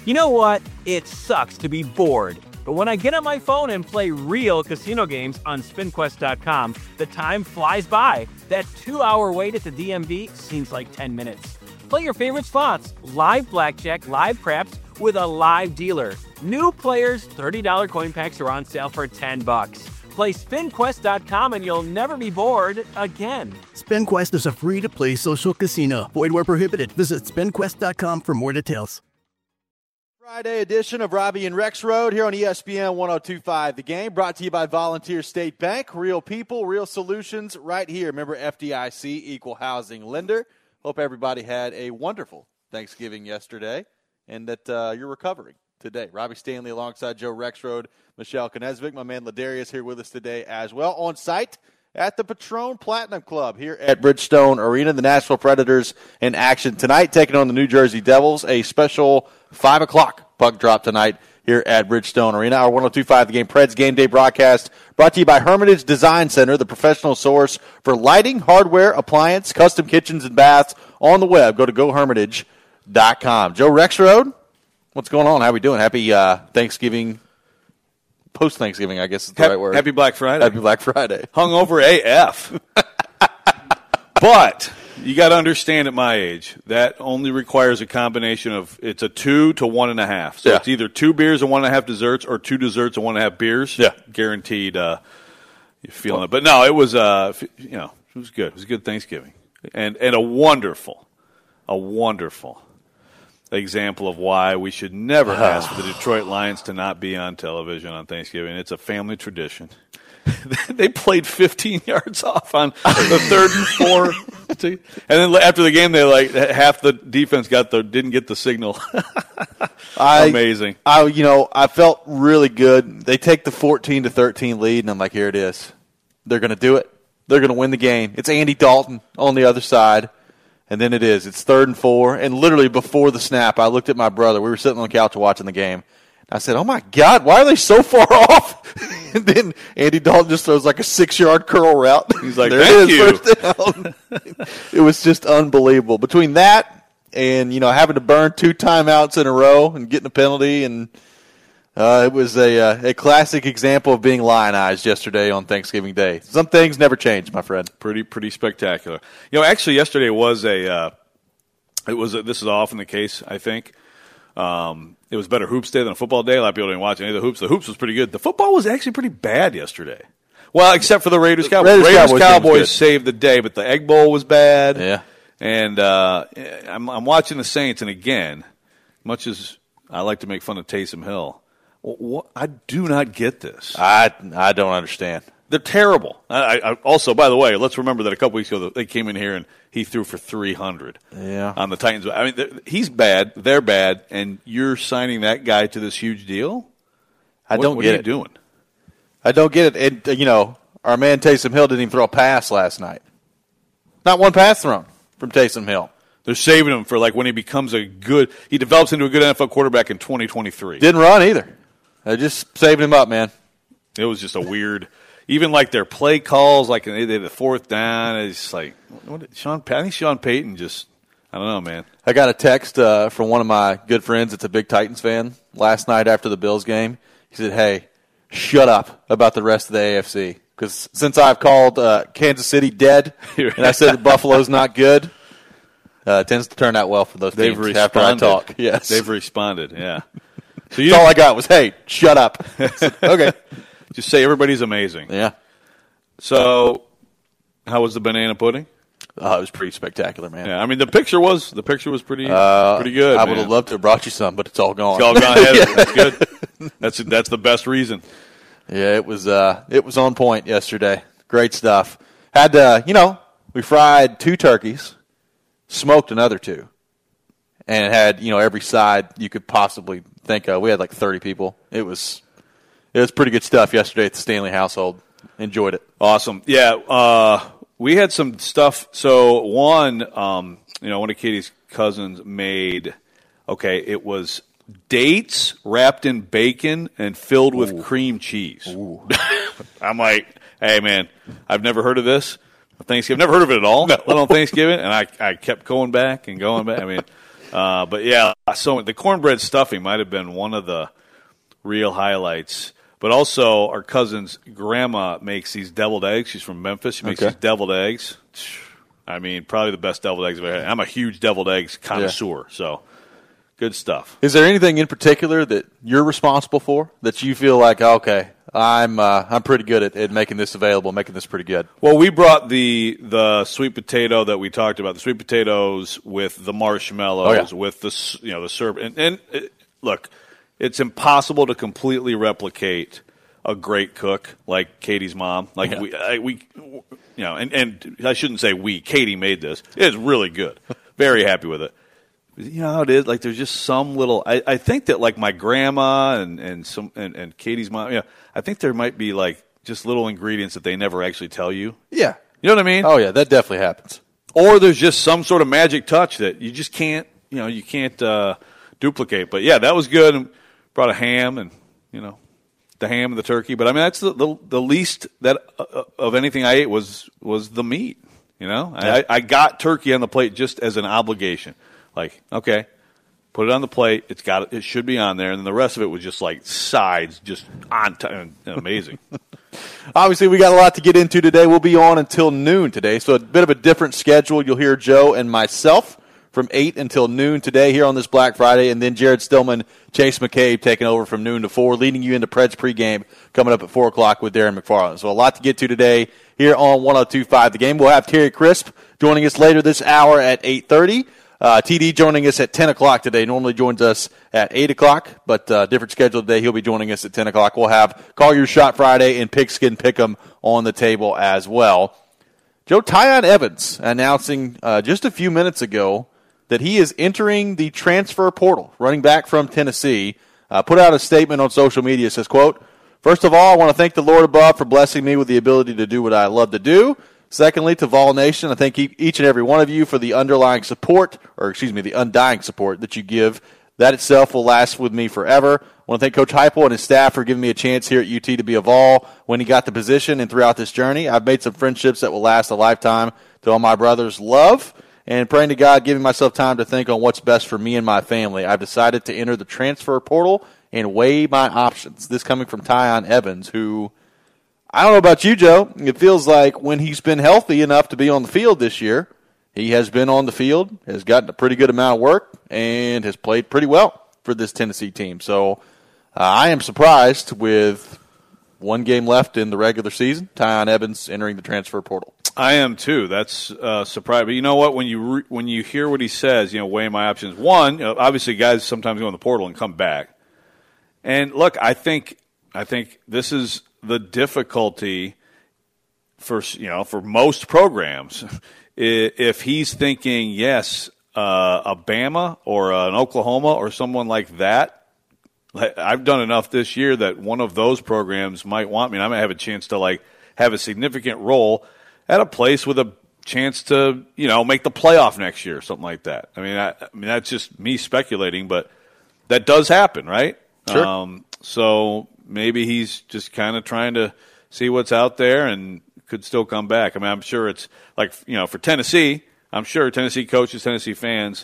You know what? It sucks to be bored. But when I get on my phone and play real casino games on SpinQuest.com, the time flies by. That 2-hour wait at the DMV seems like 10 minutes. Play your favorite slots, live blackjack, live craps, with a live dealer. New players, $30 coin packs are on sale for $10. Play SpinQuest.com and you'll never be bored again. SpinQuest is a free-to-play social casino. Void where prohibited. Visit SpinQuest.com for more details. Friday edition of Robbie and Rex Road here on ESPN 102.5 The Game, brought to you by Volunteer State Bank. Real people, real solutions right here. Remember, FDIC, equal housing lender. Hope everybody had a wonderful Thanksgiving yesterday and that you're recovering today. Robbie Stanley alongside Joe Rexrode, Michelle Knezvik, my man Ladarius here with us today as well. On site at the Patron Platinum Club here at Bridgestone Arena. The Nashville Predators in action tonight, taking on the New Jersey Devils. A special 5 o'clock puck drop tonight here at Bridgestone Arena. Our 102.5 The Game Preds Game Day broadcast brought to you by Hermitage Design Center, the professional source for lighting, hardware, appliance, custom kitchens, and baths on the web. Go to GoHermitage.com. Joe Rexrode, what's going on? How we doing? Happy Thanksgiving. Post-Thanksgiving, I guess is the right word. Happy Black Friday. Happy Black Friday. Hungover AF. But you got to understand at my age, that only requires a combination of, it's a 2 to 1.5. So it's either 2 beers and 1.5 desserts or 2 desserts and 1.5 beers. Yeah. Guaranteed you're feeling it. But no, it was, it was good. It was a good Thanksgiving. And a wonderful example of why we should never ask for the Detroit Lions to not be on television on Thanksgiving. It's a family tradition. They played 15 yards off on the 3rd and 4. And then after the game, they half the defense didn't get the signal. Amazing. I felt really good. They take the 14-13 lead, and I'm like, here it is. They're going to do it. They're going to win the game. It's Andy Dalton on the other side. And then it's 3rd and 4. And literally before the snap, I looked at my brother. We were sitting on the couch watching the game. I said, oh, my God, why are they so far off? And then Andy Dalton just throws like a 6-yard curl route. He's like, there thank it is, you. first down. It was just unbelievable. Between that and, having to burn 2 timeouts in a row and getting a penalty, and it was a classic example of being lionized yesterday on Thanksgiving Day. Some things never change, my friend. Pretty spectacular. Actually, yesterday was this is often the case, I think. It was better hoops day than a football day. A lot of people didn't watch any of the hoops. The hoops was pretty good. The football was actually pretty bad yesterday. Well, except for the Raiders-Cowboys. Raiders-Cowboys saved the day, but the Egg Bowl was bad. Yeah. And I'm watching the Saints, and again, much as I like to make fun of Taysom Hill, I do not get this. I don't understand. They're terrible. I also, by the way, let's remember that a couple weeks ago they came in here and he threw for 300 on the Titans. I mean, he's bad. They're bad. And you're signing that guy to this huge deal? What are you doing? I don't get it. And, our man Taysom Hill didn't even throw a pass last night. Not one pass thrown from Taysom Hill. They're saving him for when he becomes he develops into a good NFL quarterback in 2023. Didn't run either. They're just saving him up, man. It was just a weird. Even their play calls, they did the 4th down, it's like, I think Sean Payton just, I don't know, man. I got a text from one of my good friends that's a big Titans fan last night after the Bills game. He said, hey, shut up about the rest of the AFC. Because since I've called Kansas City dead and I said that Buffalo's not good, it tends to turn out well for those teams after I talk. Yes. They've responded, yeah. So all I got was, hey, shut up. Okay. Just say everybody's amazing. Yeah. So, how was the banana pudding? It was pretty spectacular, man. Yeah, I mean the picture was pretty good. I would have loved to have brought you some, but it's all gone. It's all gone. That's good. That's the best reason. Yeah, it was on point yesterday. Great stuff. Had we fried 2 turkeys, smoked another 2, and had every side you could possibly think of. We had 30 people. It was pretty good stuff yesterday at the Stanley household. Enjoyed it. Awesome. Yeah, we had some stuff. So one of Katie's cousins made, it was dates wrapped in bacon and filled with cream cheese. I'm like, hey, man, I've never heard of this. Thanksgiving, never heard of it at all, let alone Thanksgiving. And I kept going back and going back. I mean, But yeah, so the cornbread stuffing might have been one of the real highlights. But also, our cousin's grandma makes these deviled eggs. She's from Memphis. She makes these deviled eggs. I mean, probably the best deviled eggs I've ever had. I'm a huge deviled eggs connoisseur, so good stuff. Is there anything in particular that you're responsible for that you feel like, okay, I'm pretty good at making this available, making this pretty good? Well, we brought the sweet potato that we talked about, the sweet potatoes with the marshmallows, with the syrup, and look. It's impossible to completely replicate a great cook like Katie's mom. Like and I shouldn't say we. Katie made this. It's really good. Very happy with it. You know how it is. Like there's just some little. I think that like my grandma and Katie's mom. I think there might be like just little ingredients that they never actually tell you. Yeah, you know what I mean. Oh yeah, that definitely happens. Or there's just some sort of magic touch that you just can't. You can't duplicate. But yeah, that was good. Brought a ham and, the ham and the turkey. But, I mean, that's the least that of anything I ate was the meat, Yeah. I got turkey on the plate just as an obligation. Like, okay, put it on the plate. It should be on there. And then the rest of it was just like sides, just on time. Amazing. Obviously, we got a lot to get into today. We'll be on until noon today. So a bit of a different schedule. You'll hear Joe and myself from 8 until noon today here on this Black Friday, and then Jared Stillman, Chase McCabe taking over from noon to 4, leading you into Preds pregame coming up at 4 o'clock with Darren McFarland. So a lot to get to today here on 102.5 The Game. We'll have Terry Crisp joining us later this hour at 8:30. TD joining us at 10 o'clock today. Normally joins us at 8 o'clock, but different schedule today. He'll be joining us at 10 o'clock. We'll have Call Your Shot Friday and Pigskin Pick'em on the table as well. Joe, Tyon Evans announcing just a few minutes ago that he is entering the transfer portal, running back from Tennessee. Put out a statement on social media. It says, quote, "First of all, I want to thank the Lord above for blessing me with the ability to do what I love to do. Secondly, to Vol Nation, I thank each and every one of you for the undying support that you give. That itself will last with me forever. I want to thank Coach Heupel and his staff for giving me a chance here at UT to be a Vol when he got the position and throughout this journey. I've made some friendships that will last a lifetime. To all my brothers, love. And praying to God, giving myself time to think on what's best for me and my family. I've decided to enter the transfer portal and weigh my options." This coming from Tyon Evans, who, I don't know about you, Joe, it feels like when he's been healthy enough to be on the field this year, he has been on the field, has gotten a pretty good amount of work, and has played pretty well for this Tennessee team. So I am surprised with one game left in the regular season, Tyon Evans entering the transfer portal. I am too. That's surprising. But you know what? When you hear what he says, weigh my options. One, obviously, guys sometimes go in the portal and come back. And look, I think this is the difficulty for most programs. If he's thinking, yes, a Bama or an Oklahoma or someone like that, I've done enough this year that one of those programs might want me, and I might have a chance to have a significant role at a place with a chance to, make the playoff next year or something like that. I mean, that's just me speculating, but that does happen, right? Sure. So maybe he's just kind of trying to see what's out there and could still come back. I mean, I'm sure it's for Tennessee, I'm sure Tennessee coaches, Tennessee fans,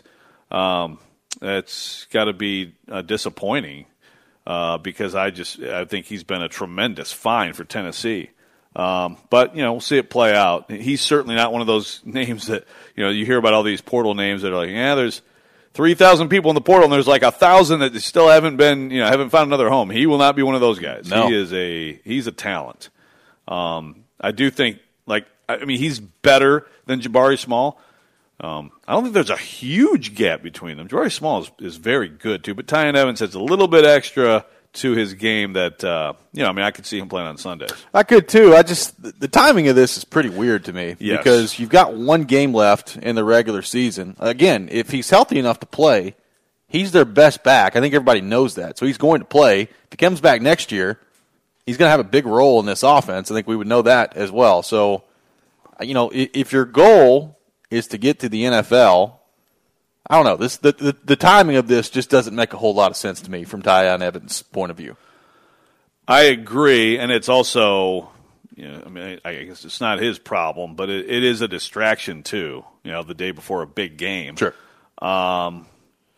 it's got to be disappointing because I think he's been a tremendous find for Tennessee. But, we'll see it play out. He's certainly not one of those names that, you hear about all these portal names that are like, there's 3,000 people in the portal and there's like 1,000 that still haven't haven't found another home. He will not be one of those guys. No. He's a talent. I do think, he's better than Jabari Small. I don't think there's a huge gap between them. Jabari Small is very good too, but Tyon Evans has a little bit extra to his game that, I could see him playing on Sundays. I could too. The timing of this is pretty weird to me because you've got one game left in the regular season. Again, if he's healthy enough to play, he's their best back. I think everybody knows that. So he's going to play. If he comes back next year, he's going to have a big role in this offense. I think we would know that as well. So, if your goal is to get to the NFL, I don't know. The timing of this just doesn't make a whole lot of sense to me from Tyon Evans' point of view. I agree, and it's also, I guess it's not his problem, but it is a distraction too. The day before a big game. Sure.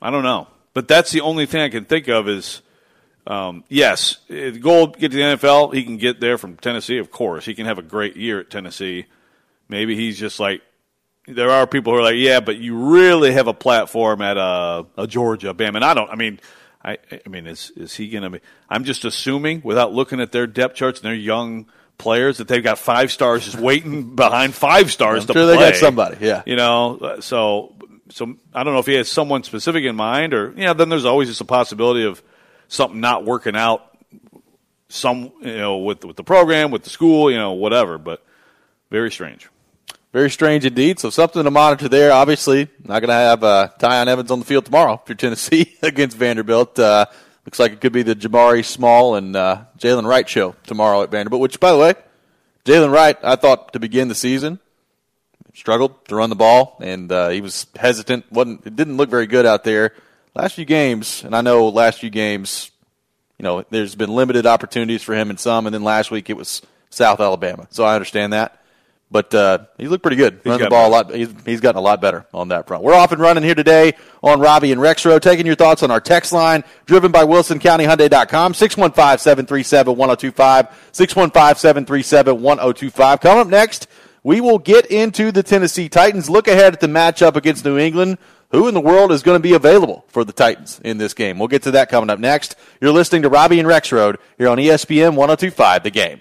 I don't know. But that's the only thing I can think of is, yes, the goal to get to the NFL, he can get there from Tennessee, of course. He can have a great year at Tennessee. Maybe he's just like, there are people who are like, yeah, but you really have a platform at a Georgia, Bama. And I mean, is he going to be? I'm just assuming, without looking at their depth charts and their young players, that they've got 5 stars just waiting behind 5 stars to play. They got somebody, yeah. So I don't know if he has someone specific in mind, or then there's always just a possibility of something not working out. With the program, with the school, whatever. But very strange. Very strange indeed. So something to monitor there. Obviously, not going to have Tyon Evans on the field tomorrow for Tennessee against Vanderbilt. Looks like it could be the Jamari Small and Jalen Wright show tomorrow at Vanderbilt, which, by the way, Jalen Wright, I thought to begin the season, struggled to run the ball, and he was hesitant. It didn't look very good out there. Last few games, and I know last few games, there's been limited opportunities for him in some, and then last week it was South Alabama. So I understand that. But he looked pretty good. Running the ball a lot. He's gotten a lot better on that front. We're off and running here today on Robbie and Rexroad, taking your thoughts on our text line, driven by WilsonCountyHyundai.com, 615-737-1025, 615-737-1025. Coming up next, we will get into the Tennessee Titans. Look ahead at the matchup against New England. Who in the world is going to be available for the Titans in this game? We'll get to that coming up next. You're listening to Robbie and Rexroad here on ESPN 102.5 The Game.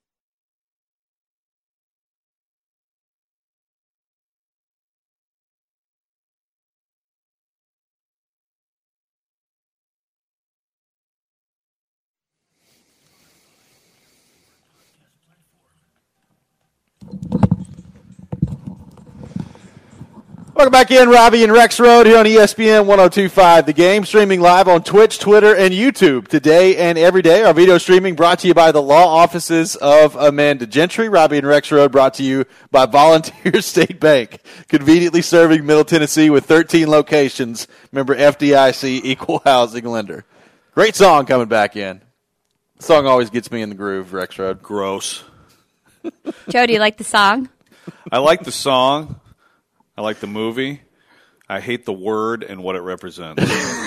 Welcome back in, Robbie and Rexroad here on ESPN 102.5 The Game, streaming live on Twitch, Twitter, and YouTube today and every day. Our video streaming brought to you by the law offices of Amanda Gentry. Robbie and Rexroad brought to you by Volunteer State Bank, conveniently serving Middle Tennessee with 13 locations. Member FDIC, equal housing lender. Great song coming back in. The song always gets me in the groove, Rexroad. Gross. Joe, do you like the song? I like the song. I like the movie. I hate the word and what it represents.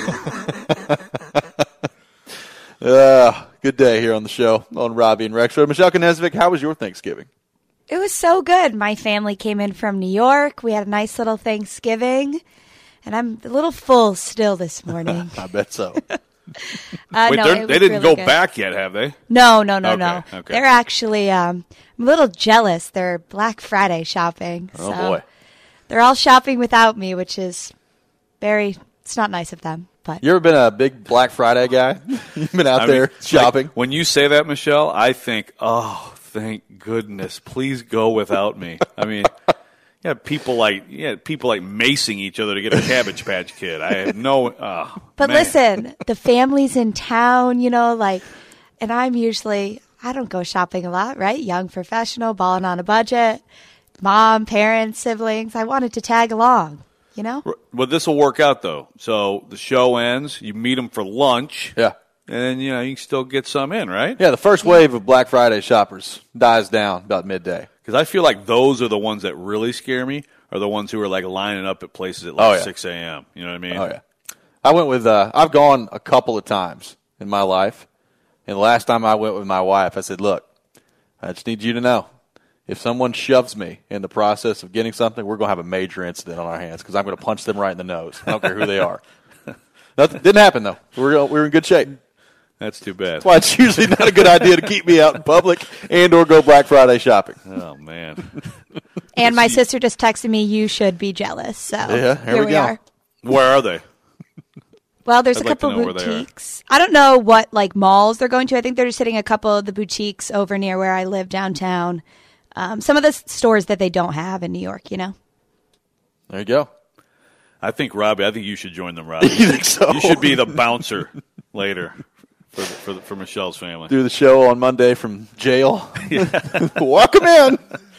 Good day here on the show on Robbie and Rexroad. Michelle Knesvik, how was your Thanksgiving? It was so good. My family came in from New York. We had a nice little Thanksgiving, and I'm a little full still this morning. I bet so. Wait, they didn't go back yet, have they? No. Okay. They're actually I'm a little jealous. They're Black Friday shopping. Oh, boy. They're all shopping without me, which is it's not nice of them. But you ever been a big Black Friday guy? You've been out there shopping? Like, when you say that, Michelle, I think, oh, thank goodness. Please go without me. I mean, people like macing each other to get a Cabbage Patch Kid. I have no But man. Listen, the family's in town, and I don't go shopping a lot, right? Young professional, balling on a budget. Mom, parents, siblings. I wanted to tag along, Well, this will work out, though. So the show ends. You meet them for lunch. Yeah. And then, you can still get some in, right? Yeah, the first wave of Black Friday shoppers dies down about midday. Because I feel like those are the ones that really scare me, are the ones who are, lining up at places at 6 a.m. You know what I mean? Oh, yeah. I went with I've gone a couple of times in my life. And the last time I went with my wife, I said, look, I just need you to know. If someone shoves me in the process of getting something, we're going to have a major incident on our hands because I'm going to punch them right in the nose. I don't care who they are. Nothing didn't happen, though. We're in good shape. That's too bad. That's why it's usually not a good idea to keep me out in public and or go Black Friday shopping. Oh, man. And my sister just texted me, you should be jealous. So here we are. Where are they? Well, there's a couple boutiques. I don't know what malls they're going to. I think they're just hitting a couple of the boutiques over near where I live downtown. Some of the stores that they don't have in New York, There you go. I think you should join them, Robbie. You think so? You should be the bouncer later for Michelle's family. Do the show on Monday from jail. Welcome in.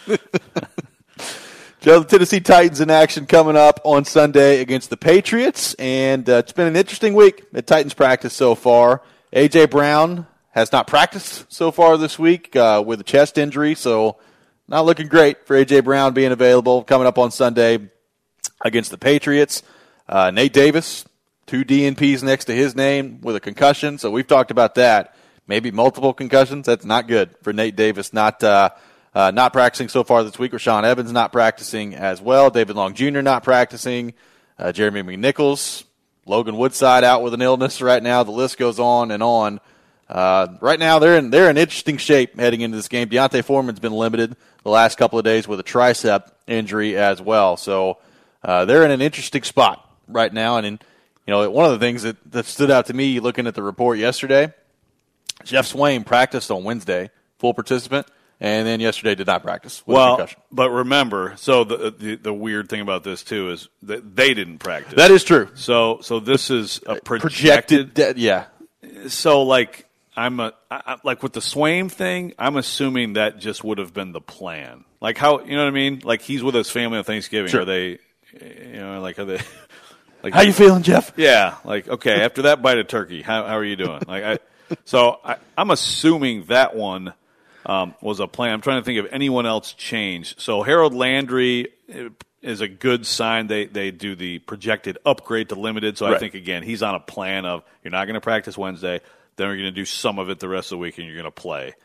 Joe, the Tennessee Titans in action coming up on Sunday against the Patriots. And it's been an interesting week at Titans practice so far. A.J. Brown has not practiced so far this week with a chest injury, so not looking great for A.J. Brown being available coming up on Sunday against the Patriots. Nate Davis 2 DNPs next to his name with a concussion. So we've talked about that. Maybe multiple concussions. That's not good for Nate Davis. Not practicing so far this week. Rashaan Evans not practicing as well. David Long Jr. not practicing. Jeremy McNichols, Logan Woodside out with an illness right now. The list goes on and on. Right now, they're in interesting shape heading into this game. Deontay Foreman's been limited the last couple of days with a tricep injury as well. So they're in an interesting spot right now. And one of the things that stood out to me looking at the report yesterday, Jeff Swain practiced on Wednesday, full participant, and then yesterday did not practice with a concussion. But remember, so the weird thing about this too is that they didn't practice. That is true. So this is a projected. Yeah. So like like with the Swain thing, I'm assuming that just would have been the plan. Like how, you know what I mean? Like he's with his family on Thanksgiving. Sure. Are they, are they? Like, how you feeling, Jeff? Yeah. Like, okay, after that bite of turkey, how are you doing? I'm assuming that one was a plan. I'm trying to think if anyone else changed. So Harold Landry is a good sign. They do the projected upgrade to limited. So right. I think, again, he's on a plan of you're not going to practice Wednesday. Then we're going to do some of it the rest of the week, and you're going to play.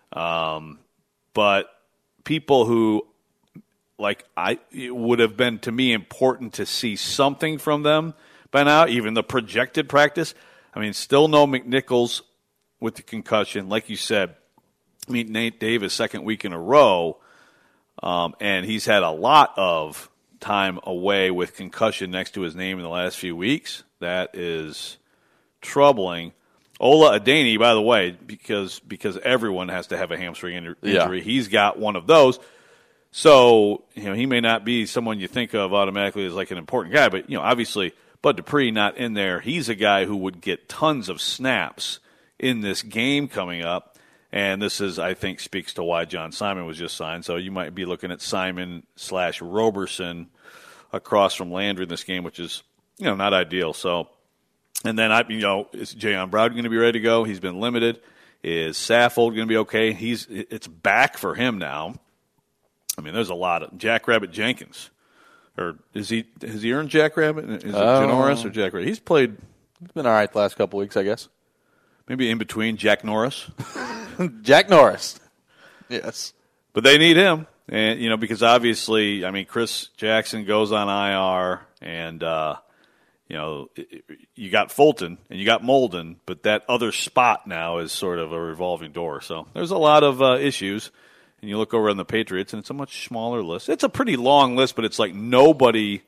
But people who, it would have been, to me, important to see something from them by now, even the projected practice. I mean, still no McNichols with the concussion. Like you said, Nate Davis, second week in a row, and he's had a lot of time away with concussion next to his name in the last few weeks. That is troubling. Ola Adeni, by the way, because everyone has to have a hamstring injury, he's got one of those. So, he may not be someone you think of automatically as like an important guy, but, obviously Bud Dupree not in there. He's a guy who would get tons of snaps in this game coming up. And this is, I think, speaks to why John Simon was just signed. So you might be looking at Simon/Roberson across from Landry in this game, which is, not ideal. So, and then is Jayon Brown going to be ready to go? He's been limited. Is Saffold going to be okay? It's back for him now. I mean, there's a lot of Jackrabbit Jenkins, or has he earned Jackrabbit? Is it Janoris or Jackrabbit? He's been all right the last couple weeks, I guess. Maybe in between Jack Norris. Jack Norris. Yes. But they need him. And, because obviously, Chris Jackson goes on IR and, you got Fulton and you got Molden, but that other spot now is sort of a revolving door. So there's a lot of issues. And you look over on the Patriots, and it's a much smaller list. It's a pretty long list, but it's like nobody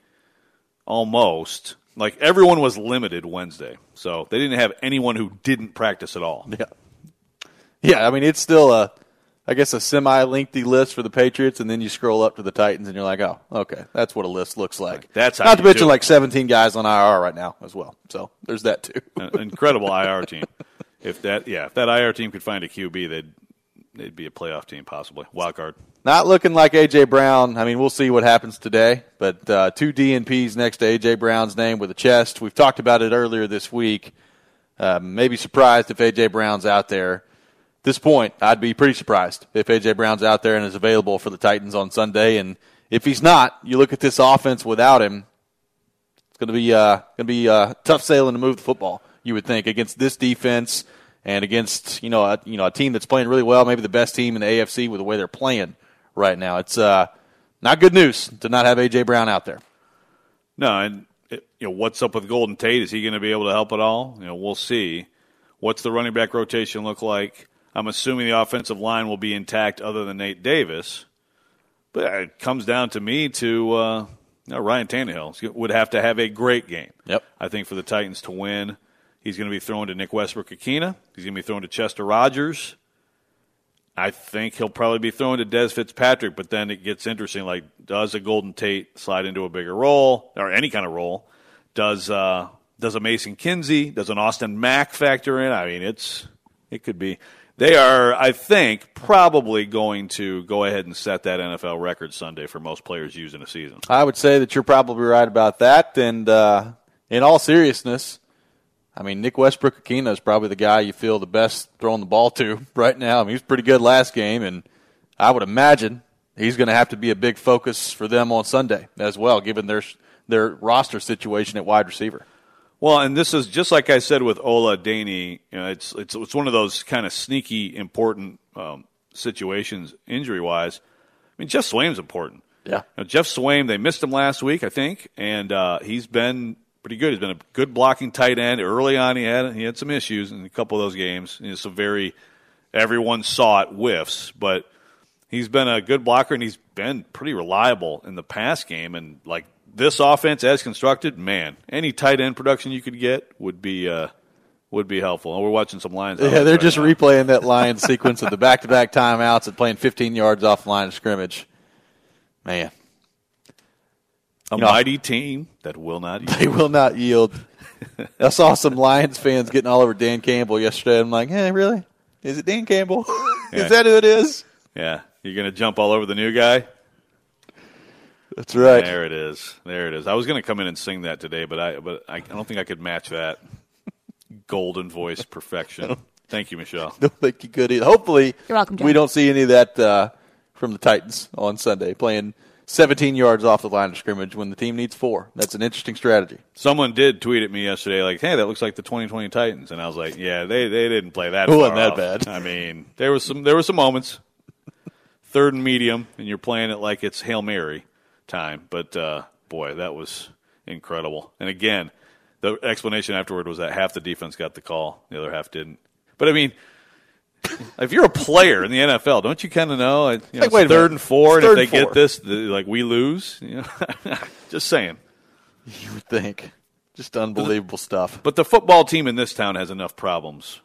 almost. Like everyone was limited Wednesday. So they didn't have anyone who didn't practice at all. Yeah. Yeah, it's still a semi-lengthy list for the Patriots, and then you scroll up to the Titans, and you're like, oh, okay, that's what a list looks like. That's how not to mention like 17 guys on IR right now as well. So there's that too. An incredible IR team. If that IR team could find a QB, they'd be a playoff team possibly. Wild card. Not looking like A.J. Brown. We'll see what happens today. But 2 DNPs next to A.J. Brown's name with a chest. We've talked about it earlier this week. Maybe surprised if A.J. Brown's out there. At this point, I'd be pretty surprised if A.J. Brown's out there and is available for the Titans on Sunday. And if he's not, you look at this offense without him, it's going to be tough sailing to move the football, you would think, against this defense and against a team that's playing really well, maybe the best team in the AFC with the way they're playing right now. It's not good news to not have A.J. Brown out there. No, and what's up with Golden Tate? Is he going to be able to help at all? We'll see. What's the running back rotation look like? I'm assuming the offensive line will be intact other than Nate Davis. But it comes down to me to Ryan Tannehill would have to have a great game. Yep. I think for the Titans to win. He's going to be thrown to Nick Westbrook-Akina. He's going to be thrown to Chester Rogers. I think he'll probably be thrown to Des Fitzpatrick, but then it gets interesting. Like, does a Golden Tate slide into a bigger role or any kind of role? Does a Mason Kinsey? Does an Austin Mack factor in? It could be. They are, I think, probably going to go ahead and set that NFL record Sunday for most players used in a season. I would say that you're probably right about that. And in all seriousness, Nick Westbrook-Akina is probably the guy you feel the best throwing the ball to right now. He was pretty good last game, and I would imagine he's going to have to be a big focus for them on Sunday as well, given their roster situation at wide receiver. Well, and this is just like I said with Ola Daney. It's one of those kind of sneaky important situations injury wise. I mean, Jeff Swaim's important. Yeah, Jeff Swaim, they missed him last week, I think, and he's been pretty good. He's been a good blocking tight end. Early on, he had some issues in a couple of those games. Some everyone saw it whiffs, but he's been a good blocker and he's been pretty reliable in the pass game. And like this offense as constructed, man, any tight end production you could get would be helpful. And we're watching some Lions. Yeah, they're just replaying that Lions sequence of the back-to-back timeouts and playing 15 yards off the line of scrimmage. Man. A mighty team that will not yield. They will not yield. I saw some Lions fans getting all over Dan Campbell yesterday. I'm like, hey, really? Is it Dan Campbell? Yeah. Is that who it is? Yeah. You're going to jump all over the new guy? That's right. There it is. I was going to come in and sing that today, but I don't think I could match that. Golden voice perfection. Thank you, Michelle. Don't think you could either. Hopefully, you're welcome, John. We don't see any of that from the Titans on Sunday, playing 17 yards off the line of scrimmage when the team needs 4. That's an interesting strategy. Someone did tweet at me yesterday, like, hey, that looks like the 2020 Titans. And I was like, yeah, they didn't play that It far wasn't that off. bad. I mean, there were some moments. 3rd and medium, and you're playing it like it's Hail Mary time. But, boy, that was incredible. And, again, the explanation afterward was that half the defense got the call, the other half didn't. But, I mean, if you're a player in the NFL, don't you kind of know? It's 3rd and 4, and if they get this, we lose. Just saying. You would think. Just unbelievable stuff. But the football team in this town has enough problems,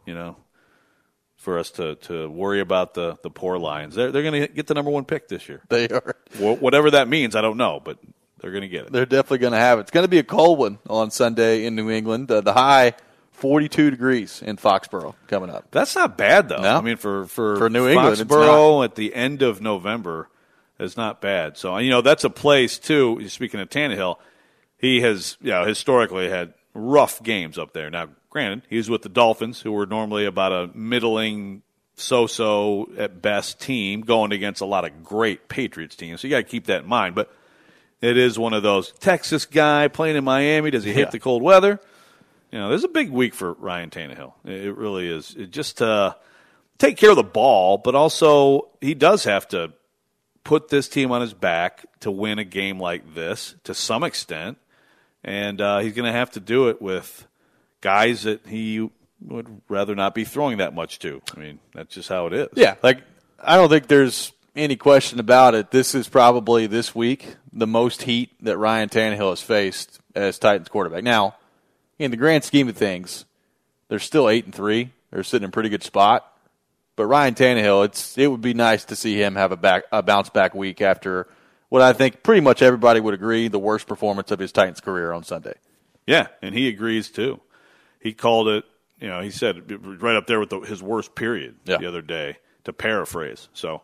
for us to worry about the poor Lions. They're going to get the number 1 pick this year. They are. Whatever that means, I don't know, but they're going to get it. They're definitely going to have it. It's going to be a cold one on Sunday in New England. The high, 42 degrees in Foxborough coming up. That's not bad, though. No. I mean, for New England, Foxborough at the end of November is not bad. So, that's a place, too, speaking of Tannehill, he has historically had rough games up there. Now, granted, he's with the Dolphins, who were normally about a middling, so-so at best team, going against a lot of great Patriots teams. So you got to keep that in mind. But it is one of those Texas guy playing in Miami. Does he hate the cold weather? There's a big week for Ryan Tannehill. It really is. It just take care of the ball, but also he does have to put this team on his back to win a game like this to some extent. And he's going to have to do it with guys that he would rather not be throwing that much to. I mean, that's just how it is. Yeah, I don't think there's any question about it. This is probably this week the most heat that Ryan Tannehill has faced as Titans quarterback. Now, in the grand scheme of things, they're still 8-3. They're sitting in a pretty good spot. But Ryan Tannehill, it would be nice to see him have a bounce back week after what I think pretty much everybody would agree the worst performance of his Titans career on Sunday. Yeah, and he agrees too. He called it, he said right up there with his worst period the other day, to paraphrase. So,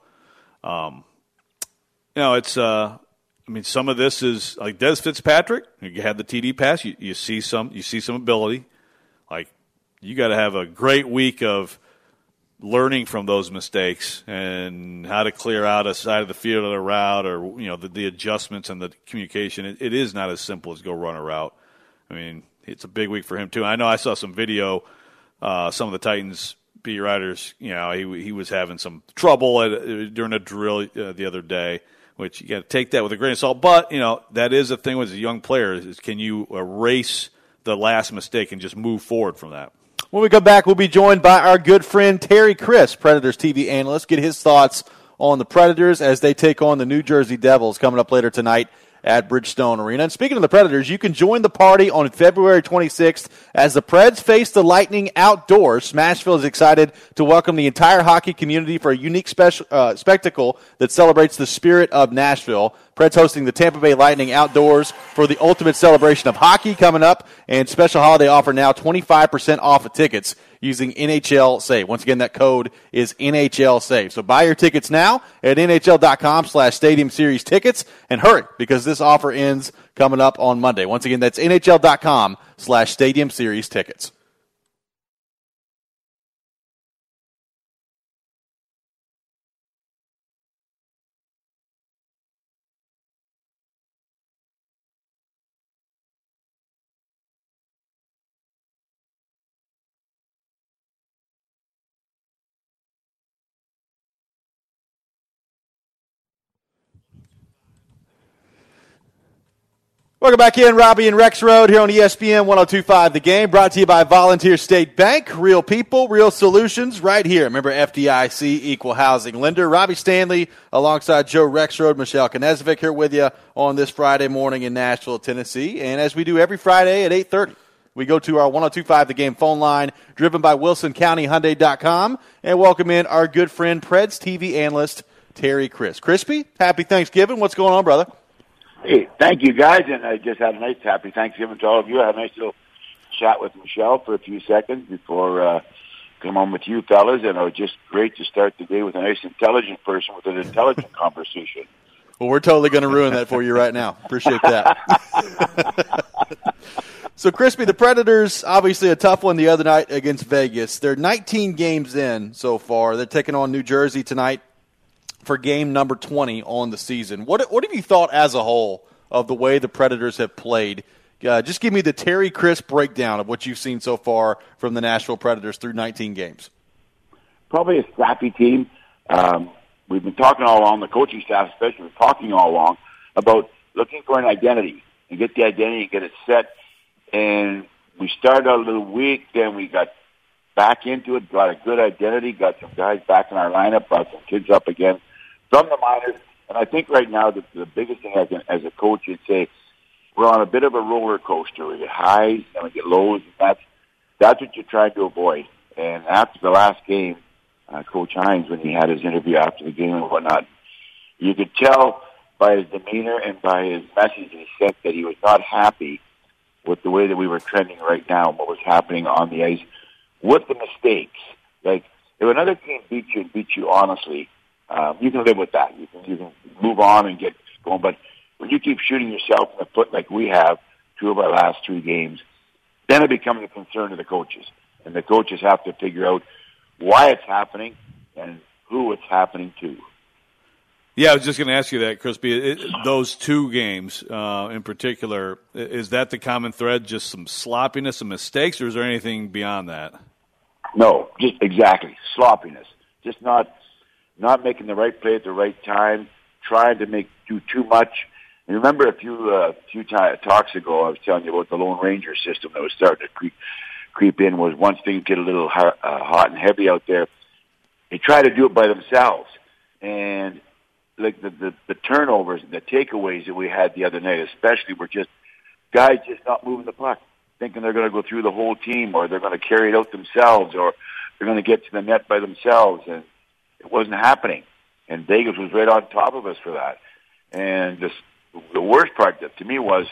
it's some of this is like Des Fitzpatrick. You had the TD pass. You see some ability. Like, you got to have a great week of learning from those mistakes and how to clear out a side of the field or a route, or the adjustments and the communication. It is not as simple as go run a route. I mean, it's a big week for him too. I know I saw some video. Some of the Titans beat writers, he was having some trouble during a drill the other day, which you got to take that with a grain of salt. But that is a thing with a young player: is can you erase the last mistake and just move forward from that? When we come back, we'll be joined by our good friend Terry Crisp, Predators TV analyst. Get his thoughts on the Predators as they take on the New Jersey Devils coming up later tonight at Bridgestone Arena. And speaking of the Predators, you can join the party on February 26th as the Preds face the Lightning outdoors. Smashville is excited to welcome the entire hockey community for a unique spectacle that celebrates the spirit of Nashville. Preds hosting the Tampa Bay Lightning outdoors for the ultimate celebration of hockey coming up, and special holiday offer now 25% off of tickets using NHL Save. Once again, that code is NHL Save. So buy your tickets now at NHL.com/Stadium Series tickets, and hurry, because this offer ends coming up on Monday. Once again, that's NHL.com/Stadium Series tickets. Welcome back in, Robbie and Rex Road here on ESPN 102.5 The Game, brought to you by Volunteer State Bank. Real people, real solutions, right here. Remember, FDIC, equal housing lender. Robbie Stanley alongside Joe Rexrode, Michelle Knezovic here with you on this Friday morning in Nashville, Tennessee. And as we do every Friday at 8:30, we go to our 102.5 The Game phone line, driven by WilsonCountyHyundai.com, and welcome in our good friend, Preds TV analyst, Terry Crisp. Crispy, happy Thanksgiving. What's going on, brother? Hey, thank you, guys, and I just had a nice happy Thanksgiving to all of you. I had a nice little chat with Michelle for a few seconds before come on with you fellas, and it was just great to start the day with a nice intelligent person with an intelligent conversation. Well, we're totally going to ruin that for you right now. Appreciate that. So, Crispy, the Predators, obviously a tough one the other night against Vegas. They're 19 games in so far. They're taking on New Jersey tonight for game number 20 on the season. What have you thought as a whole of the way the Predators have played? Just give me the Terry Crisp breakdown of what you've seen so far from the Nashville Predators through 19 games. Probably a scrappy team. We've been talking all along, the coaching staff especially, talking all along about looking for an identity and get the identity and get it set. And we started out a little weak, then we got back into it, got a good identity, got some guys back in our lineup, brought some kids up again from the minors. And I think right now the biggest thing as a coach you'd say, we're on a bit of a roller coaster. We get highs and we get lows, and that's what you're trying to avoid. And after the last game, Coach Hines, when he had his interview after the game and whatnot, you could tell by his demeanor and by his message he sent that he was not happy with the way that we were trending right now and what was happening on the ice with the mistakes. Like, if another team beats you honestly, you can live with that. You can move on and get going. But when you keep shooting yourself in the foot like we have 2 of our last 3 games, then it becomes a concern to the coaches. And the coaches have to figure out why it's happening and who it's happening to. Yeah, I was just going to ask you that, Crispy. Those 2 games in particular, is that the common thread, just some sloppiness and mistakes, or is there anything beyond that? No, just exactly. Sloppiness. Just not making the right play at the right time, trying to do too much. And remember a few talks ago, I was telling you about the Lone Ranger system that was starting to creep in, was once things get a little hot and heavy out there, they try to do it by themselves. And like the turnovers and the takeaways that we had the other night, especially, were just guys just not moving the puck, thinking they're going to go through the whole team, or they're going to carry it out themselves, or they're going to get to the net by themselves, and it wasn't happening. And Vegas was right on top of us for that. And the worst part to me was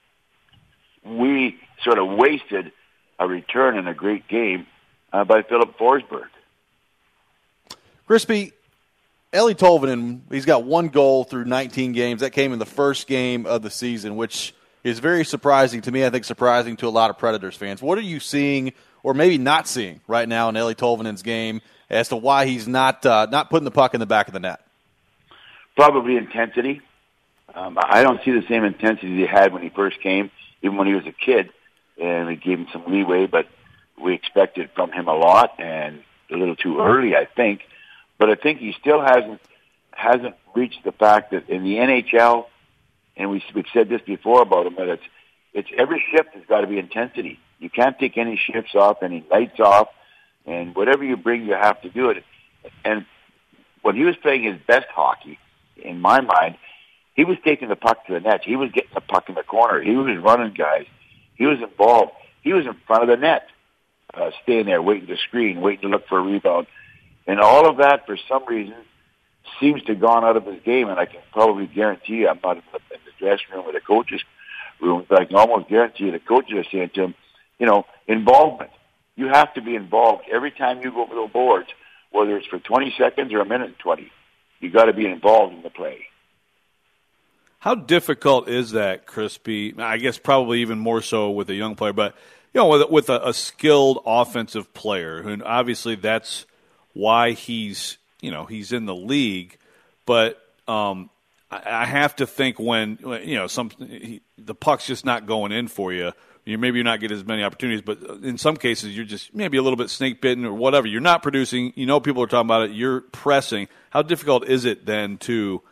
we sort of wasted a return in a great game by Philip Forsberg. Crispy, Eeli Tolvanen, he's got 1 goal through 19 games. That came in the first game of the season, which is very surprising to me. I think surprising to a lot of Predators fans. What are you seeing, or maybe not seeing, right now in Eeli Tolvanen's game as to why he's not putting the puck in the back of the net? Probably intensity. I don't see the same intensity he had when he first came, even when he was a kid. And we gave him some leeway, but we expected from him a lot, and a little too early, I think. But I think he still hasn't reached the fact that in the NHL, and we've said this before about him, that it's every shift has got to be intensity. You can't take any shifts off, any nights off, and whatever you bring, you have to do it. And when he was playing his best hockey, in my mind, he was taking the puck to the net. He was getting the puck in the corner. He was running guys. He was involved. He was in front of the net, staying there, waiting to screen, waiting to look for a rebound. And all of that, for some reason, seems to have gone out of his game. And I can probably guarantee you, I'm not in the dressing room or the coach's room, but I can almost guarantee you the coaches are saying to him, involvement. You have to be involved every time you go over the boards, whether it's for 20 seconds or a minute and 20. You got to be involved in the play. How difficult is that, Crispy? I guess probably even more so with a young player, but with a skilled offensive player, and obviously that's why he's in the league. But I have to think when the puck's just not going in for you. Maybe you're not getting as many opportunities, but in some cases you're just maybe a little bit snake bitten or whatever. You're not producing. People are talking about it. You're pressing. How difficult is it then to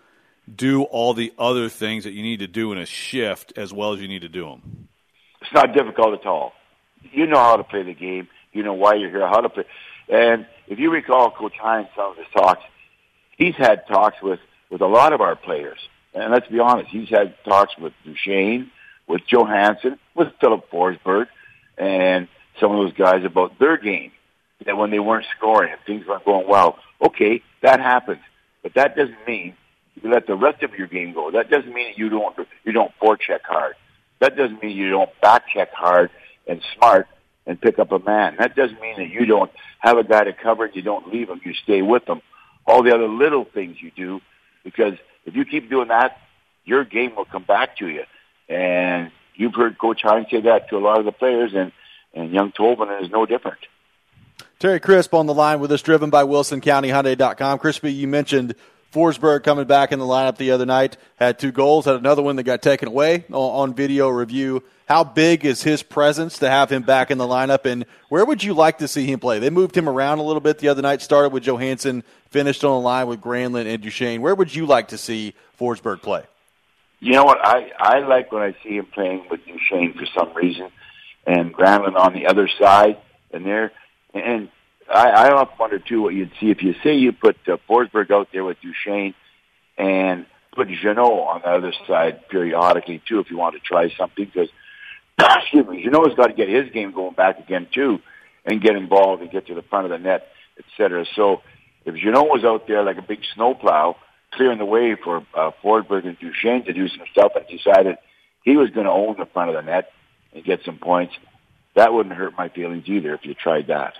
do all the other things that you need to do in a shift as well as you need to do them. It's not difficult at all. You know how to play the game. You know why you're here, how to play. And if you recall Coach Hines, some of his talks, he's had talks with a lot of our players. And let's be honest, he's had talks with Duchesne, with Johansson, with Philip Forsberg, and some of those guys about their game. That when they weren't scoring and things weren't going well, okay, that happens. But that doesn't mean you let the rest of your game go. That doesn't mean that you don't forecheck hard. That doesn't mean you don't back check hard and smart and pick up a man. That doesn't mean that you don't have a guy to cover and you don't leave him. You stay with him. All the other little things you do, because if you keep doing that, your game will come back to you. And you've heard Coach Hines say that to a lot of the players, and young Tolvanen is no different. Terry Crisp on the line with us, driven by WilsonCountyHyundai.com. Crispy, you mentioned Forsberg coming back in the lineup the other night, had 2 goals, had another one that got taken away on video review. How big is his presence to have him back in the lineup, and where would you like to see him play? They moved him around a little bit the other night, started with Johansson, finished on the line with Granlund and Duchesne. Where would you like to see Forsberg play? You know what? I like when I see him playing with Duchesne for some reason, and Granlund on the other side, and I often wonder, too, what you'd see if you say you put Forsberg out there with Duchesne and put Jeannot on the other side periodically, too, if you want to try something, because, excuse me, Jeannot's got to get his game going back again, too, and get involved and get to the front of the net, et cetera. So if Jeannot was out there like a big snowplow, clearing the way for Forsberg and Duchesne to do some stuff and decided he was going to own the front of the net and get some points, that wouldn't hurt my feelings either if you tried that.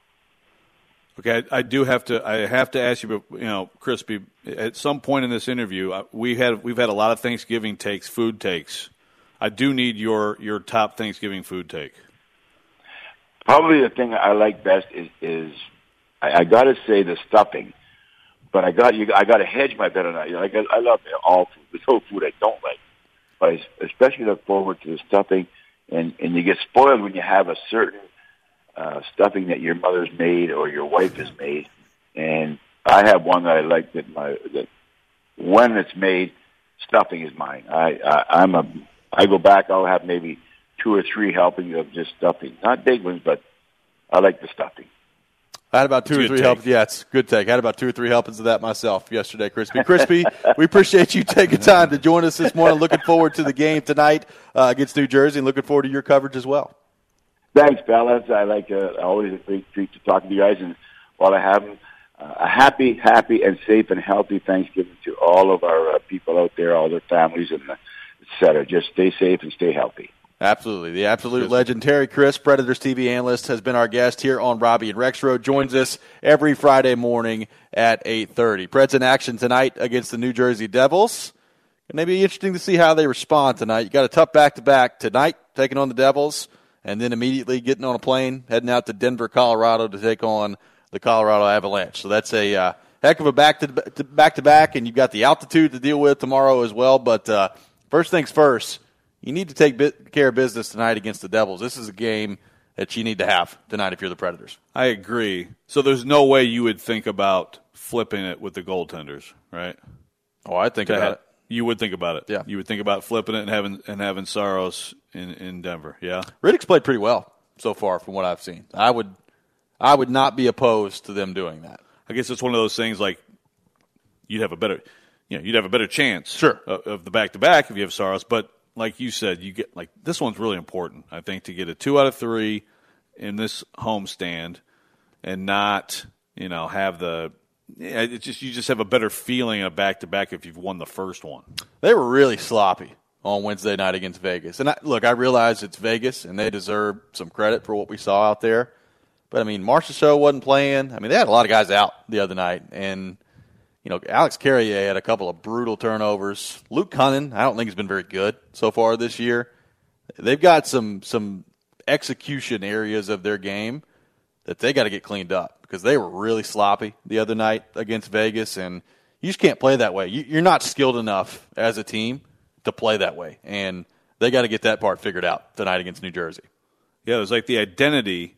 Okay, I have to ask you, Crispy, at some point in this interview, we've had a lot of Thanksgiving takes, food takes. I do need your top Thanksgiving food take. Probably the thing I like best is I got to say the stuffing, but I got to hedge my bet on that. I love all food. There's no food I don't like, but I especially look forward to the stuffing, and you get spoiled when you have a certain stuffing that your mother's made or your wife has made, and I have one that I like that when it's made, stuffing is mine. I go back, I'll have maybe 2 or 3 helpings of just stuffing, not big ones, but I like the stuffing. I had about 2 or 3 helpings. Yeah, it's a good take. I had about 2 or 3 helpings of that myself yesterday, Crispy. Crispy, we appreciate you taking time to join us this morning. Looking forward to the game tonight against New Jersey, and looking forward to your coverage as well. Thanks, fellas. I like always a great treat to talk to you guys. And while I have them, a happy, and safe, and healthy Thanksgiving to all of our people out there, all their families, and et cetera. Just stay safe and stay healthy. Absolutely. The absolute legend, Terry Crisp, Predators TV analyst, has been our guest here on Robbie and Rex Road. Joins us every Friday morning at 8:30. Preds in action tonight against the New Jersey Devils. It may be interesting to see how they respond tonight. You got a tough back-to-back tonight, taking on the Devils, and then immediately getting on a plane, heading out to Denver, Colorado to take on the Colorado Avalanche. So that's a heck of a back-to-back, and you've got the altitude to deal with tomorrow as well. But first things first, you need to take care of business tonight against the Devils. This is a game that you need to have tonight if you're the Predators. I agree. So there's no way you would think about flipping it with the goaltenders, right? Oh, I'd think about it. You would think about it. Yeah. You would think about flipping it and having Saros in Denver. Yeah. Riddick's played pretty well so far from what I've seen. I would not be opposed to them doing that. I guess it's one of those things like you'd have a better chance sure. of the back-to-back if you have Saros, but like you said, you get this one's really important, I think, to get a 2 out of 3 in this homestand and not, have you just have a better feeling in a back-to-back if you've won the first one. They were really sloppy on Wednesday night against Vegas. And I realize it's Vegas and they deserve some credit for what we saw out there. But Marchessault wasn't playing. They had a lot of guys out the other night, and Alex Carrier had a couple of brutal turnovers. Luke Cunnin, I don't think has been very good so far this year. They've got some execution areas of their game that they got to get cleaned up because they were really sloppy the other night against Vegas, and you just can't play that way. You're not skilled enough as a team to play that way, and they got to get that part figured out tonight against New Jersey. Yeah, there's the identity,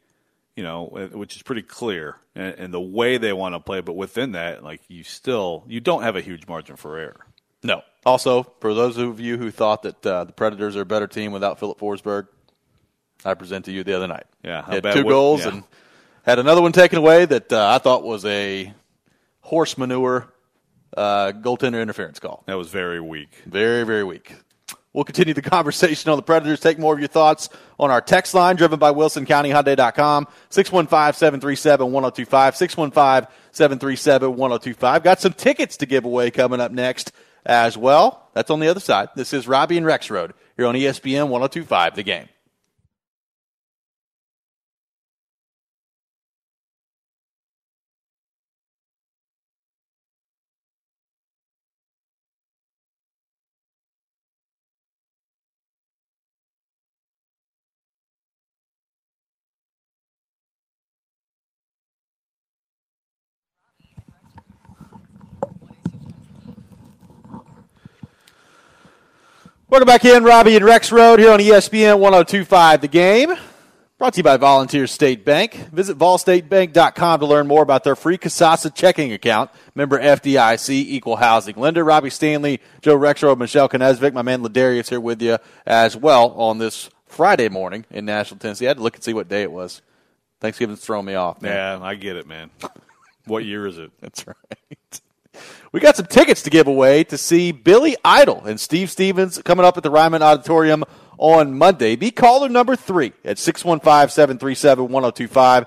which is pretty clear, and the way they want to play, but within that, you don't have a huge margin for error. No. Also, for those of you who thought that the Predators are a better team without Philip Forsberg, I present to you the other night. Yeah, had 2 goals and had another one taken away that I thought was a horse manure goaltender interference call. That was very weak. Very, very weak. We'll continue the conversation on the Predators. Take more of your thoughts on our text line, driven by WilsonCountyHyundai.com, 615-737-1025, 615-737-1025. Got some tickets to give away coming up next as well. That's on the other side. This is Robbie and Rexroad here on ESPN 102.5 The Game. Welcome back in, Robbie and Rexroad here on ESPN 102.5 The Game. Brought to you by Volunteer State Bank. Visit volstatebank.com to learn more about their free Kasasa checking account. Member FDIC, equal housing lender. Robbie Stanley, Joe Rexroad, Michelle Knezvik, my man Ladarius here with you as well on this Friday morning in Nashville, Tennessee. I had to look and see what day it was. Thanksgiving's throwing me off, man. Yeah, I get it, man. What year is it? That's right. We got some tickets to give away to see Billy Idol and Steve Stevens coming up at the Ryman Auditorium on Monday. Be caller number 3 at 615-737-1025.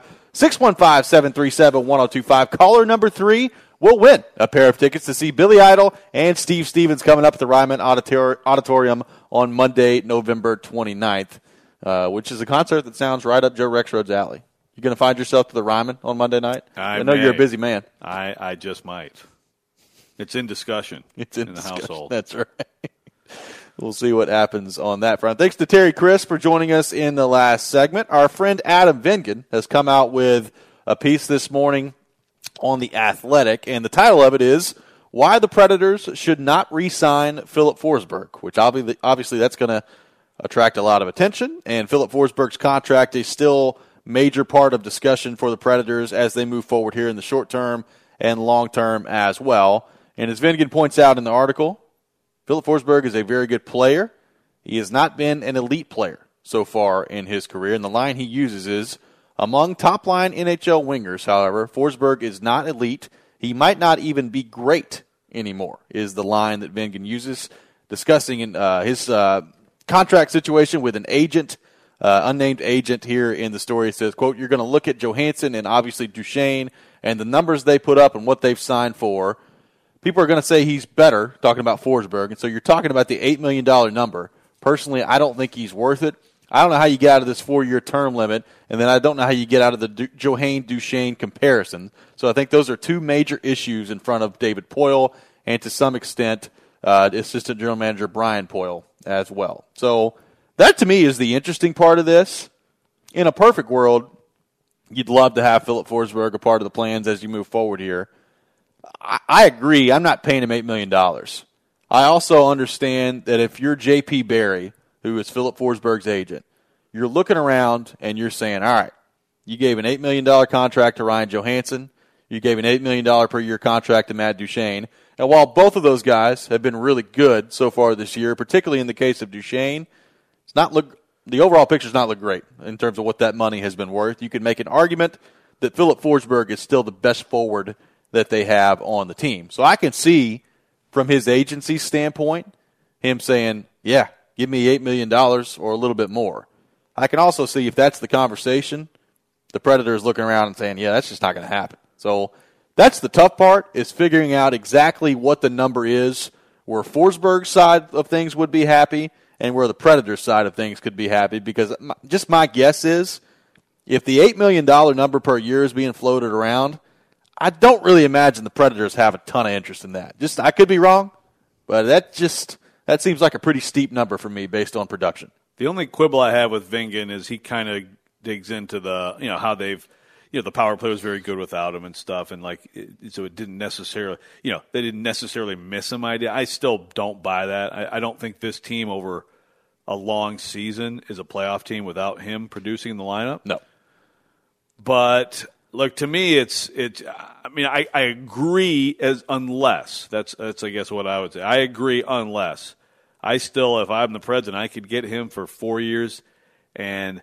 615-737-1025. Caller number 3 will win a pair of tickets to see Billy Idol and Steve Stevens coming up at the Ryman Auditorium on Monday, November 29th, which is a concert that sounds right up Joe Rexroad's alley. You going to find yourself to the Ryman on Monday night? I know you're a busy man. I just might. It's in discussion. It's in the household. That's right. We'll see what happens on that front. Thanks to Terry Crisp for joining us in the last segment. Our friend Adam Vingan has come out with a piece this morning on The Athletic, and the title of it is Why the Predators Should Not Re-Sign Philip Forsberg, which obviously that's going to attract a lot of attention, and Philip Forsberg's contract is still major part of discussion for the Predators as they move forward here in the short term and long term as well. And as Vingan points out in the article, Philip Forsberg is a very good player. He has not been an elite player so far in his career, and the line he uses is, among top-line NHL wingers, however, Forsberg is not elite. He might not even be great anymore, is the line that Vingan uses, discussing his contract situation with an agent, unnamed agent here in the story. It says, quote, you're going to look at Johansson and obviously Duchesne and the numbers they put up and what they've signed for. People are going to say he's better, talking about Forsberg, and so you're talking about the $8 million number. Personally, I don't think he's worth it. I don't know how you get out of this 4-year term limit, and then I don't know how you get out of the Johann-Duchesne comparison. So I think those are two major issues in front of David Poile and to some extent Assistant General Manager Brian Poile as well. So that to me is the interesting part of this. In a perfect world, you'd love to have Philip Forsberg a part of the plans as you move forward here. I agree. I'm not paying him $8 million. I also understand that if you're J.P. Barry, who is Philip Forsberg's agent, you're looking around and you're saying, all right, you gave an $8 million contract to Ryan Johansson. You gave an $8 million per year contract to Matt Duchesne. And while both of those guys have been really good so far this year, particularly in the case of Duchesne, the overall picture does not look great in terms of what that money has been worth. You could make an argument that Philip Forsberg is still the best forward that they have on the team. So I can see from his agency standpoint him saying, yeah, give me $8 million or a little bit more. I can also see if that's the conversation, the Predators looking around and saying, yeah, that's just not going to happen. So that's the tough part, is figuring out exactly what the number is where Forsberg's side of things would be happy and where the Predators side of things could be happy, because just my guess is if the $8 million number per year is being floated around, I don't really imagine the Predators have a ton of interest in that. I could be wrong, but that seems like a pretty steep number for me based on production. The only quibble I have with Vingan is he kind of digs into the, how they've, the power play was very good without him and stuff, and so it didn't necessarily, they didn't necessarily miss him. I still don't buy that. I don't think this team over a long season is a playoff team without him producing in the lineup. No. But Look, to me, it's. I mean, I agree unless that's I guess what I would say. I agree unless I still, if I'm the president, I could get him for 4 years, and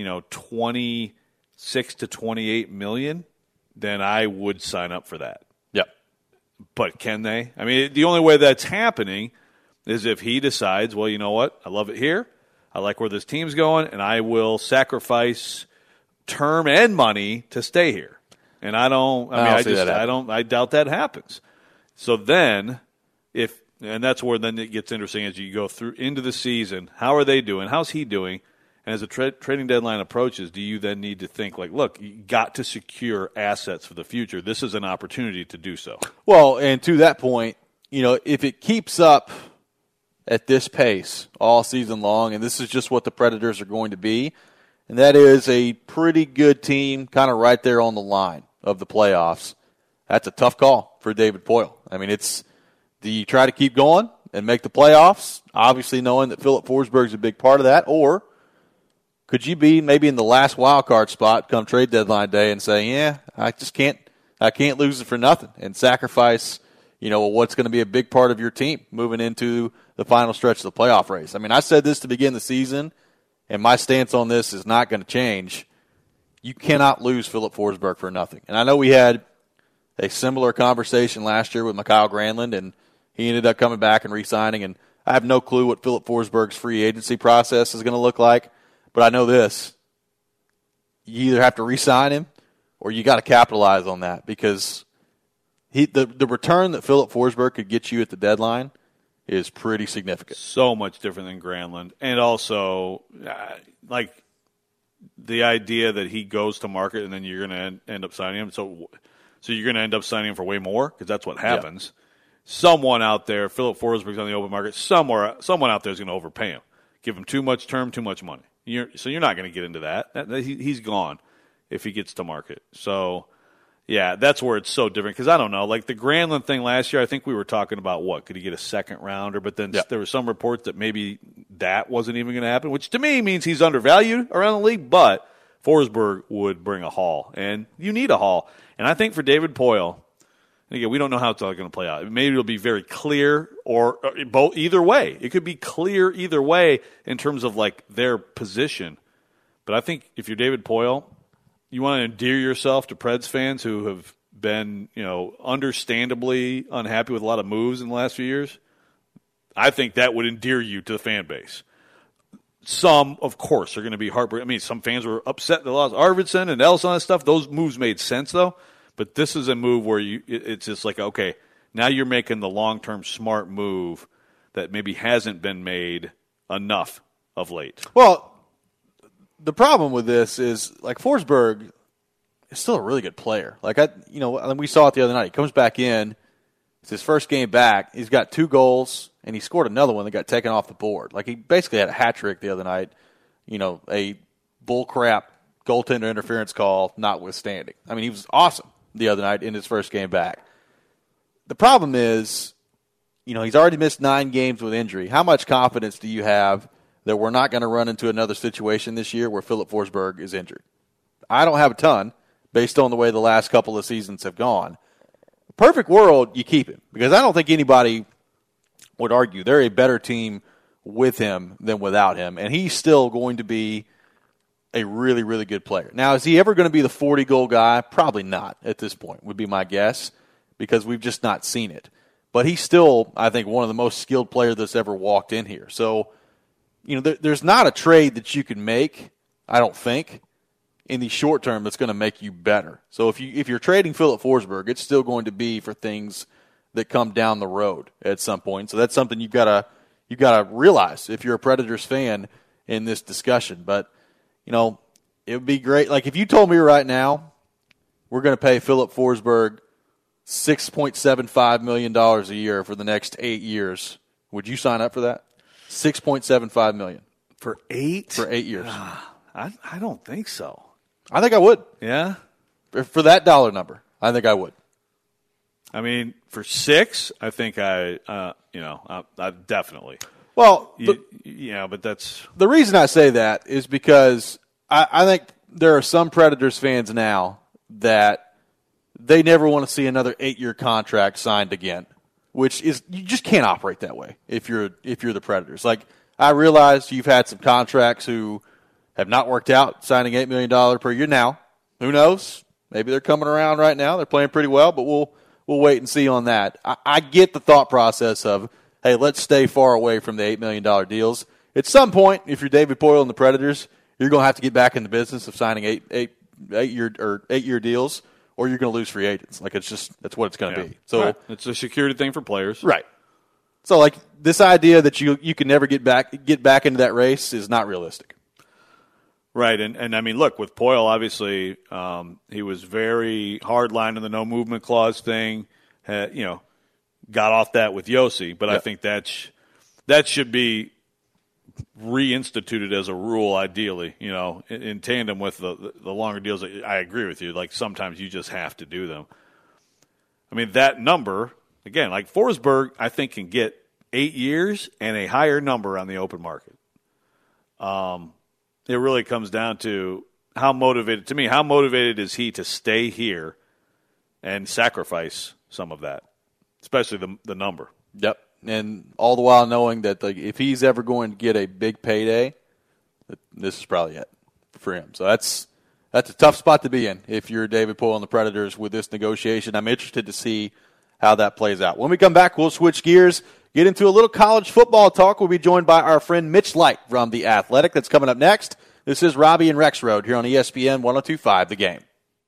26 to 28 million. Then I would sign up for that. Yep. But can they? I mean, the only way that's happening is if he decides, well, you know what? I love it here. I like where this team's going, and I will sacrifice term and money to stay here. And I doubt that happens. So then, and that's where then it gets interesting as you go through into the season. How are they doing? How's he doing? And as the trading deadline approaches, do you then need to think like, look, you got to secure assets for the future. This is an opportunity to do so. Well, and to that point, if it keeps up at this pace all season long, and this is just what the Predators are going to be, and that is a pretty good team kind of right there on the line of the playoffs, that's a tough call for David Poile. I mean, do you try to keep going and make the playoffs, obviously knowing that Philip Forsberg is a big part of that, or could you be maybe in the last wild card spot come trade deadline day and say, yeah, I can't lose it for nothing and sacrifice, what's going to be a big part of your team moving into the final stretch of the playoff race. I mean, I said this to begin the season, and my stance on this is not going to change. You cannot lose Philip Forsberg for nothing. And I know we had a similar conversation last year with Mikael Granlund, and he ended up coming back and re-signing. And I have no clue what Philip Forsberg's free agency process is going to look like, but I know this. You either have to re-sign him or you got to capitalize on that, because the return that Philip Forsberg could get you at the deadline is pretty significant. So much different than Granlund. And also, the idea that he goes to market and then you're going to end up signing him. So you're going to end up signing him for way more, because that's what happens. Yeah. Someone out there, Philip Forsberg's on the open market, someone out there is going to overpay him. Give him too much term, too much money. So you're not going to get into that. He's gone if he gets to market. So, yeah, that's where it's so different. Because I don't know, like the Granlund thing last year, I think we were talking about could he get a second rounder? But then there were some reports that maybe that wasn't even going to happen, which to me means he's undervalued around the league. But Forsberg would bring a haul, and you need a haul. And I think for David Poile, and again, we don't know how it's all going to play out. Maybe it'll be very clear, or both either way. It could be clear either way in terms of like their position. But I think if you're David Poile, you want to endear yourself to Preds fans who have been, understandably unhappy with a lot of moves in the last few years. I think that would endear you to the fan base. Some, of course, are going to be heartbroken. I mean, some fans were upset they lost Arvidsson and Ellis and that stuff. Those moves made sense, though. But this is a move where it's just like, okay, now you're making the long-term smart move that maybe hasn't been made enough of late. Well, the problem with this is, like, Forsberg is still a really good player. Like, we saw it the other night. He comes back in. It's his first game back. He's got 2 goals, and he scored another one that got taken off the board. Like, he basically had a hat trick the other night, a bullcrap goaltender interference call notwithstanding. I mean, he was awesome the other night in his first game back. The problem is, he's already missed 9 games with injury. How much confidence do you have that we're not going to run into another situation this year where Philip Forsberg is injured? I don't have a ton based on the way the last couple of seasons have gone. Perfect world, you keep him, because I don't think anybody would argue they're a better team with him than without him, and he's still going to be a really, really good player. Now, is he ever going to be the 40-goal guy? Probably not at this point, would be my guess, because we've just not seen it. But he's still, I think, one of the most skilled players that's ever walked in here. So, there's not a trade that you can make, I don't think, in the short term that's going to make you better. So if you're trading Philip Forsberg, it's still going to be for things that come down the road at some point. So that's something you've got to realize if you're a Predators fan in this discussion. But it would be great. Like, if you told me right now we're going to pay Philip Forsberg $6.75 million a year for the next 8 years, would you sign up for that? $6.75 million for 8? For 8 years. I don't think so. I think I would. Yeah? For that dollar number, I think I would. I mean, for 6, I think I definitely. Well, but that's the reason I say that is because I think there are some Predators fans now that they never want to see another 8-year contract signed again, which is you just can't operate that way if you're the Predators. Like, I realize you've had some contracts who have not worked out, signing $8 million per year now. Who knows? Maybe they're coming around right now. They're playing pretty well, but we'll wait and see on that. I get the thought process of, hey, let's stay far away from the $8 million deals. At some point, if you're David Poile and the Predators, you're going to have to get back in the business of signing eight-year deals, or you're going to lose free agents. Like, that's what it's going to be. So right. It's a security thing for players, right? So, like, this idea that you can never get back into that race is not realistic. Right, and I mean, look, with Poile, obviously, he was very hardline in the no movement clause thing. Got off that with Yossi, but I think that should be reinstituted as a rule, ideally. In tandem with the longer deals. I agree with you. Like, sometimes you just have to do them. I mean, that number again, like Forsberg, I think can get 8 years and a higher number on the open market. It really comes down to how motivated is he to stay here and sacrifice some of that, especially the number. Yep. And all the while knowing that, like, if he's ever going to get a big payday, this is probably it for him. So that's a tough spot to be in if you're David Poile and the Predators with this negotiation. I'm interested to see how that plays out. When we come back, we'll switch gears, get into a little college football talk. We'll be joined by our friend Mitch Light from The Athletic. That's coming up next. This is Robbie and Rexroad here on ESPN 102.5 The Game.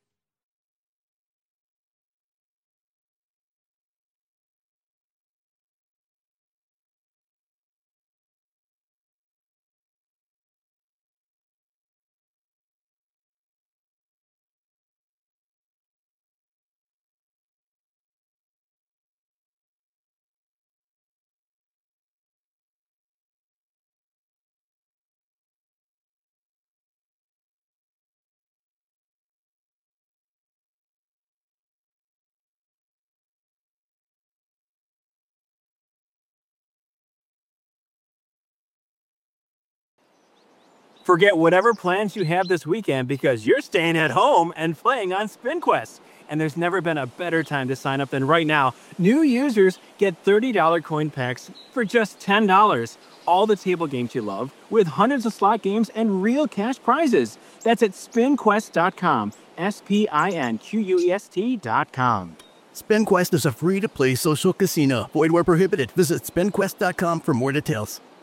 Forget whatever plans you have this weekend because you're staying at home and playing on SpinQuest. And there's never been a better time to sign up than right now. New users get $30 coin packs for just $10. All the table games you love with hundreds of slot games and real cash prizes. That's at SpinQuest.com. SpinQuest.com. SpinQuest is a free-to-play social casino. Void where prohibited. Visit SpinQuest.com for more details.